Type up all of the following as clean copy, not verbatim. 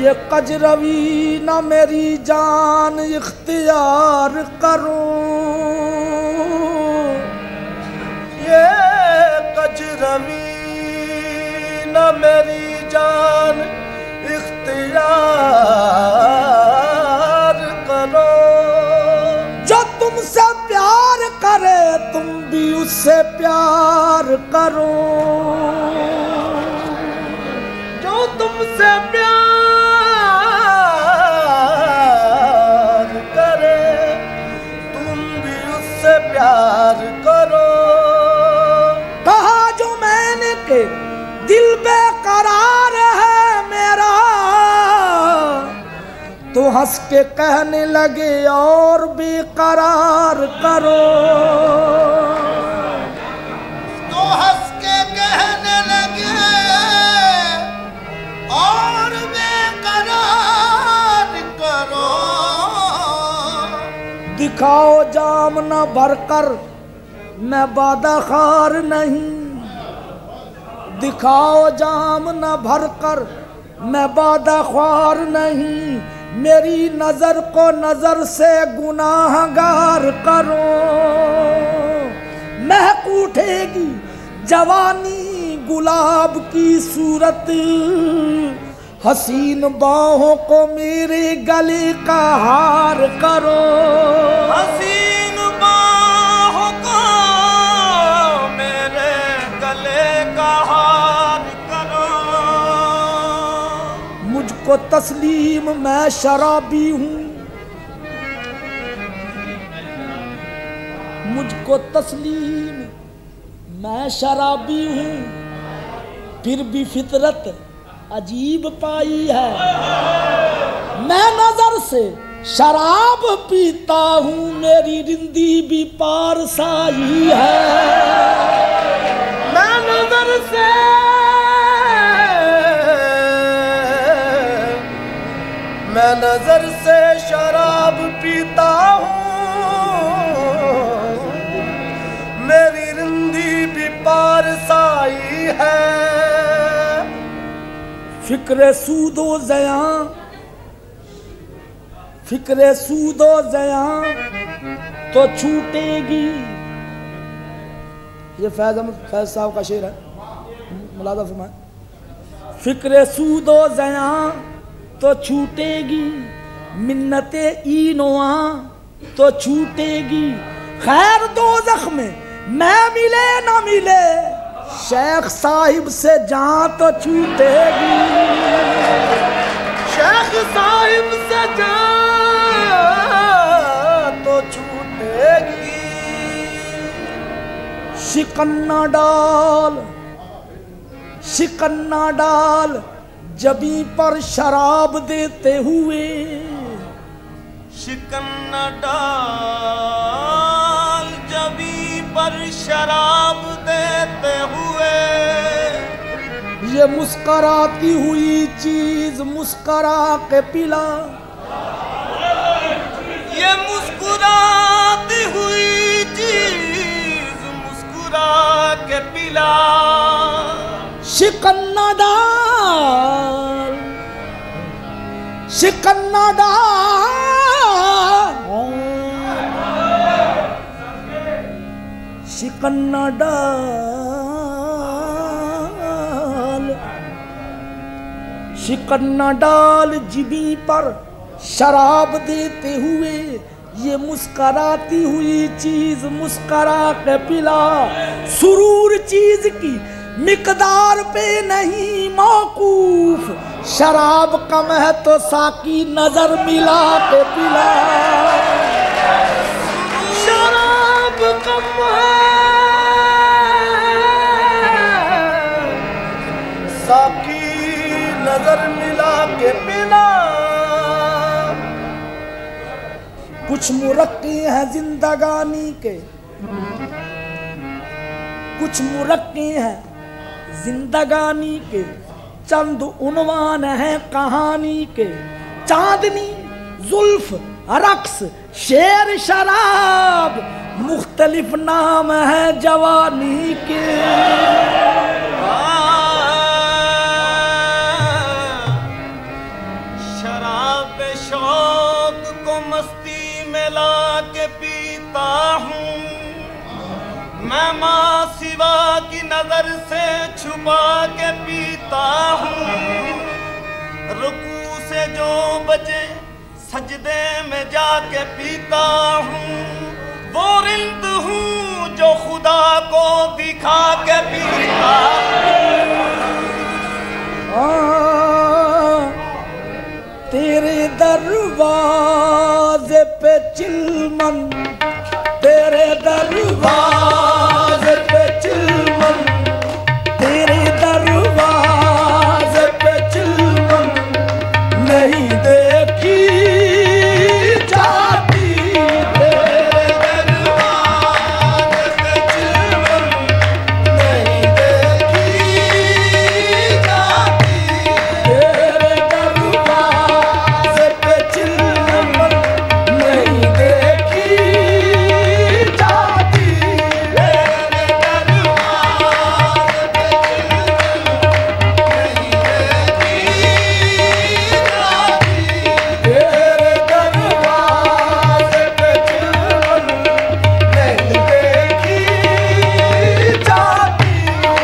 ये कजरवी न मेरी जान इख्तियार करो, ये कजरवी न मेरी जान इख्तियार करो। जो तुमसे प्यार करे तुम भी उससे प्यार करो, जो तुमसे प्यार करे तुम भी उससे प्यार करो। कहा जो मैंने के दिल बेकरार है मेरा, तो हंस के कहने लगे और बेकरार करो, तो हंस के कहने लगे और बेकरार करो। दिखाओ जाम न भरकर मैं बादाखार नहीं, दिखाओ जाम न भरकर मैं बादाखार नहीं, मेरी नजर को नजर से गुनाहगार करो। महक उठेगी जवानी गुलाब की सूरत, हसीन बाहों को मेरे गले का हार करो, हसीन बाहों को मेरे गले का हार करो। मुझको तस्लीम मैं शराबी हूँ, मुझको तस्लीम मैं शराबी हूँ, फिर भी फितरत अजीब पाई है। मैं नजर से शराब पीता हूँ, मेरी रिंदी भी पारसाई है। मैं नजर से मैं नजर से शराब पीता हूँ, मेरी रिंदी भी पारसाई है। फिक्रे सूदो ज़यां, फिक्रे सूदो ज़यां तो छूटेगी। ये फैज़ साहब का शेर है, मुलादा फरमाए। फिक्रे सूदो ज़यां तो छूटेगी, मिन्नते ईनोआ तो छूटेगी। खैर दोज़ख में मैं मिले न मिले, शेख साहिब से जहाँ तो छूटेगी। शेख साहिब से जहाँ तो छूटेगी। शिकन्ना डाल, शिकन्ना डाल जबी पर शराब देते हुए, शिकन्ना डाल जबी पर शराब देते हुए। ये मुस्कराती हुई चीज मुस्करा के पिला, ये मुस्कुराती हुई चीज मुस्कुरा के पिला। शिकन्ना डाल, शिकन्ना डाल, शिकन्ना डाल, शिकन्ना डाल जिबी पर शराब देते हुए। ये मुस्कराती हुई चीज मुस्करा के पिला। सुरूर चीज की मिकदार पे नहीं मौकूफ, शराब कम है तो साकी नजर मिला के पिला। शराब कम है साकी नजर मिला के पिला। कुछ मुरक्के हैं जिंदगानी के, कुछ मुरक्के हैं जिंदगानी के, चंद उन्वान है कहानी के। चांदनी जुल्फ रक्स शेर शराब, मुख्तलिफ नाम है जवानी के। में ला के पीता हूँ, मैं माँ सिवा की नजर से छुपा के पीता हूँ। रुकू से जो बजे सजदे में जाके पीता हूँ, वो रिंद हूँ जो खुदा को दिखा के पीता हूँ। तेरे दरवाजे पे चिलमन, तेरे दरवाजे पे चिलमन, तेरे दरवाजे पे चिलमन नहीं देखी जाती। तेरे दरवाजे पे चिलमन नहीं देखी जाती। तेरे दरवाजे पे चिलमन नहीं देखी जाती। तेरे दरवाजे पे चिलमन नहीं देखी जाती।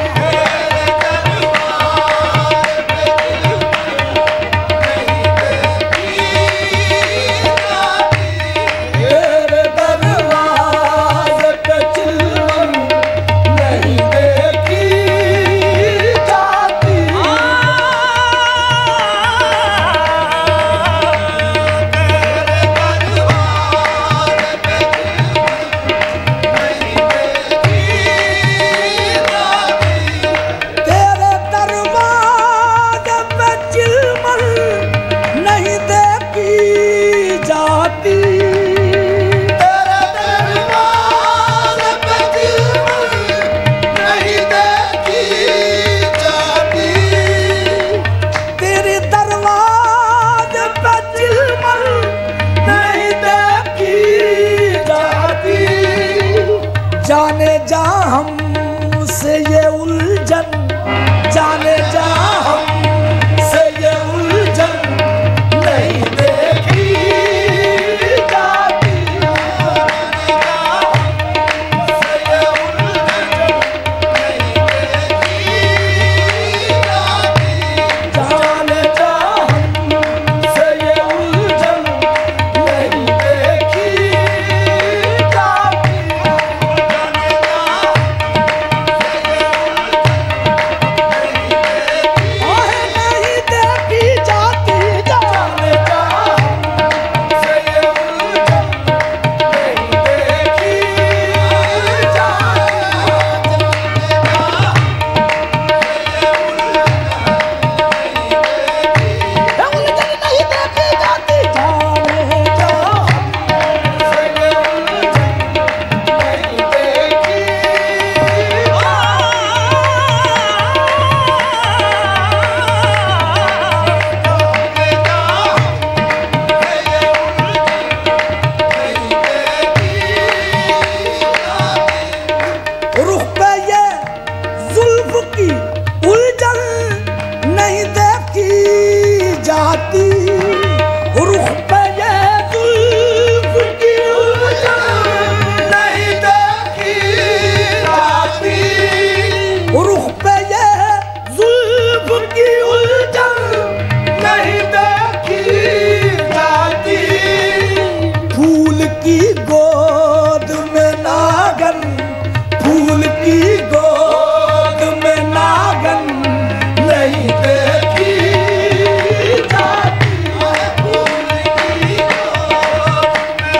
तेरे दरवाजे पे चिलमन नहीं देखी जाती। तेरे दरवाजे पे चिलमन नहीं देखी जाती। तेरे दरवाजे पे चिलमन नहीं देखी जाती। तेरे दरवाजे पे चिलमन नहीं देखी जाती। जाने जा हमसे ये उलझन, जाने जा हमसे ये उलझन नहीं देखी जाती। जाने जा हमसे ये उलझन नहीं देखी जाती। आहे नहीं देखी जाती। जाने जा हमसे ये उलझन नहीं देखी जाती। उलझन नहीं देखी जाती। जाने जा हमसे ये उलझन नहीं देखी रुख पे ये जुल्फ की उलझन नहीं देखी जाती। रुख पे ये जुल्फ की उलझन नहीं देखी जाती। रुख पे ये जुल्फ की उलझन नहीं देखी जाती। फूल की गोद में नागन, फूल की गोद में नागन नहीं देखी जाती। फूल की गोद में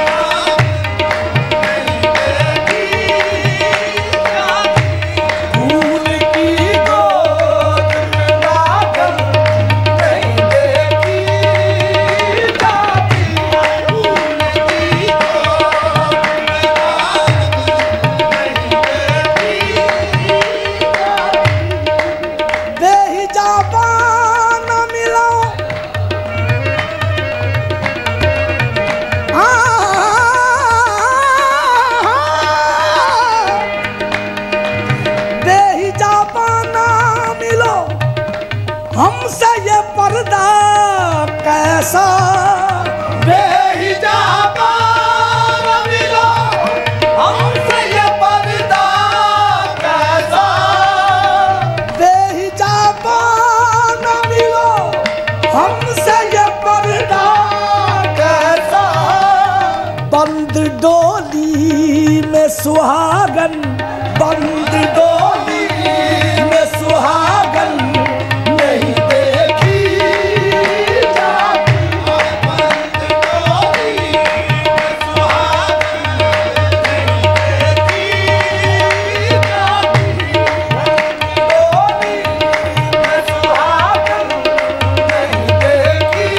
फूल की गोद में नागन नहीं देखी जाती। बेहिजाबान मिलो बेहिजाबान मिलो हमसे ये पर्दा कैसा। बेहिजाबान सुहागन बंद डोली में सुहागन नहीं देखी जाती। बंद डोली में सुहागन नहीं देखी जाती। डोली में सुहागन नहीं देखी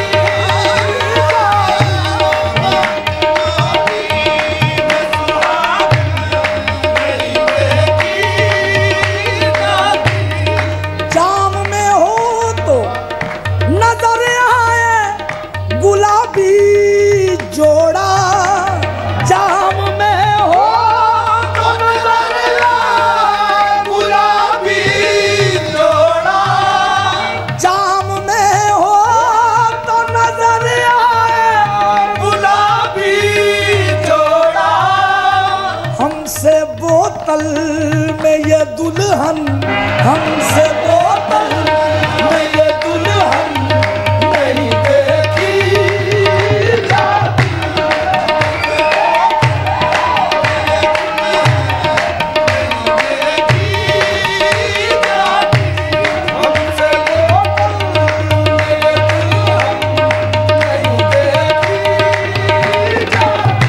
जाम में हो तो नजर आए गुलाबी जोड़ा। जाम में हो तो नजर आए गुलाबी जोड़ा। जाम में हो तो नजर आए गुलाबी जोड़ा। हमसे बोतल में ये दुल्हन, हमसे बोतल में ये दुल्हन नहीं देखी जाती। हमसे बोतल में ये दुल्हन नहीं देखी जाती।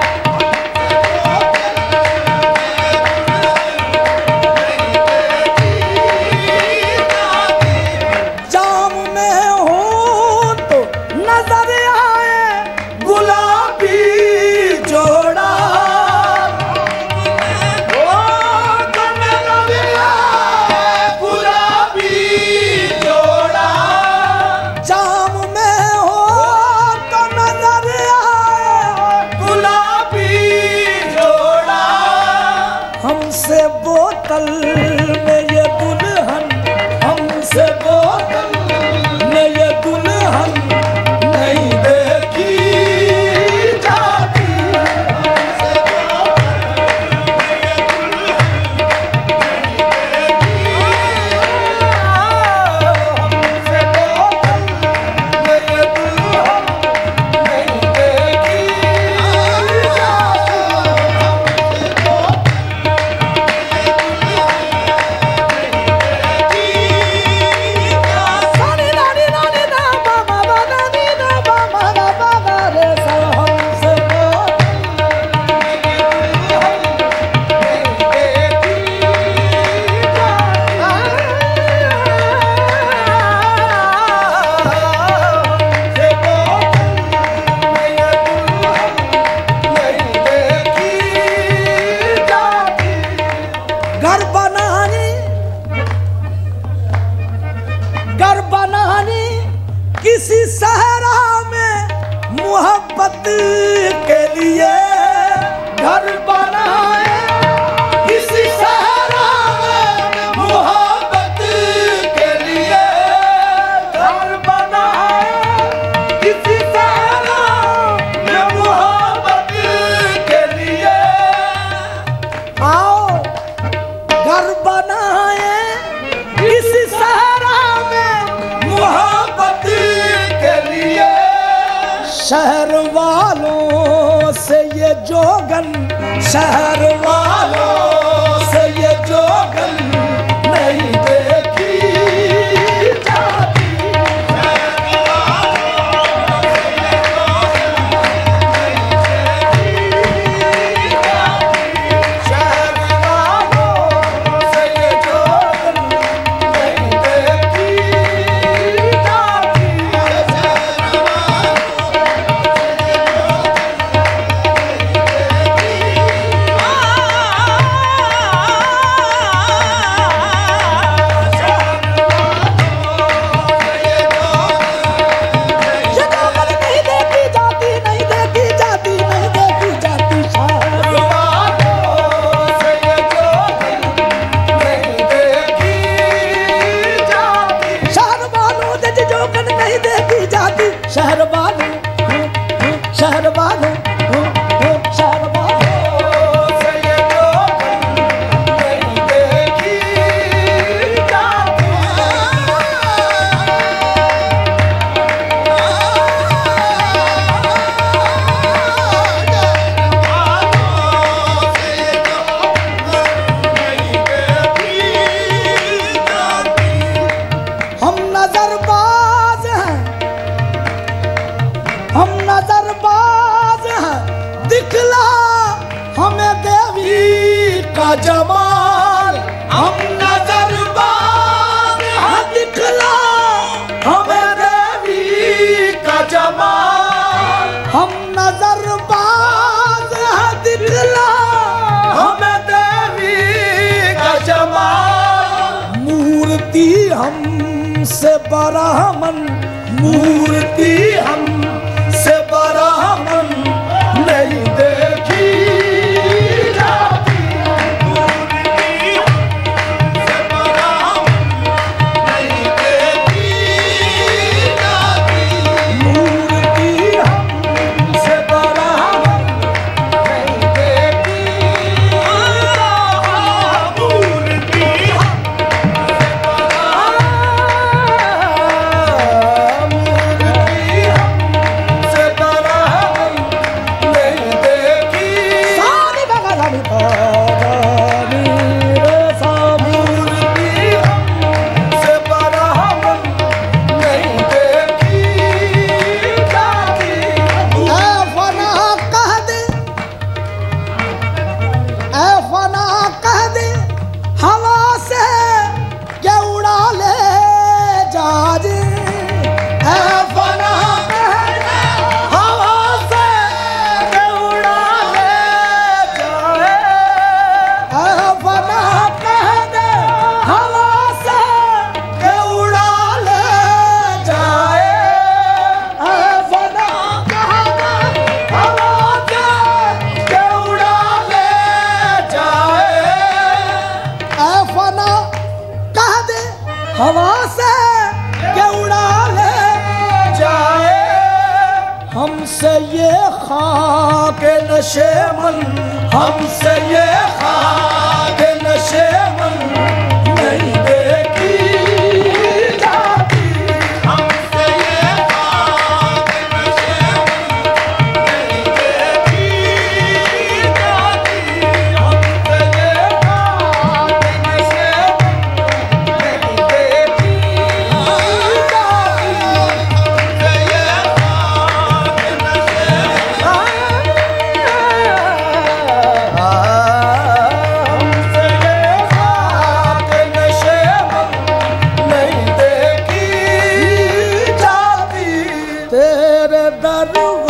जाम में हो तो नजर आए गुलाबी जोड़ा। हो तो नजर आए गुलाबी जोड़ा। जाम में हो तो नजर आए गुलाबी जोड़ा। हमसे बोतल में ये दुल्हन, हमसे बोतल में ये दुल्हन नहीं देखी जाती। हमसे बोतल में ये दुल्हन नहीं देखी घर बनानी, घर बनानी किसी सहरा में मोहब्बत के लिए। घर बनाए किसी सहरा में मोहब्बत के लिए। घर बनाए किसी सहरा में मोहब्बत के लिए। आओ घर बनाए किसी सहरा में मोहब्बत के लिए। शहर वालों से ये जोगन, शहर वालों से ये जोगन नहीं देखी जाती। शहर वालों से ये जोगन नहीं देखी जाती। हम नजरबाज हैं, दिखला हमें देवी का जमाल। हम नजरबाज हैं, दिखला हमें देवी का जमाल। हम नजरबाज हैं, दिखला हमें देवी का जमाल। मूर्ति हमसे ब्राह्मण, मूर्ति हमसे ब्राह्मण नहीं देखी जाती। मूर्ति हमसे ब्राह्मण नहीं देखी जाती। मूर्ति हमसे ब्राह्मण नहीं देखी जाती। मूर्ति हवा से के उड़ा ले जाए। हमसे ये खाक नशे मन, हमसे ये खाक नशे मन नहीं देखी जाती। हमसे ये खाक नशे मन नहीं देखी जाती। हमसे ये खाक नशे तेरे दर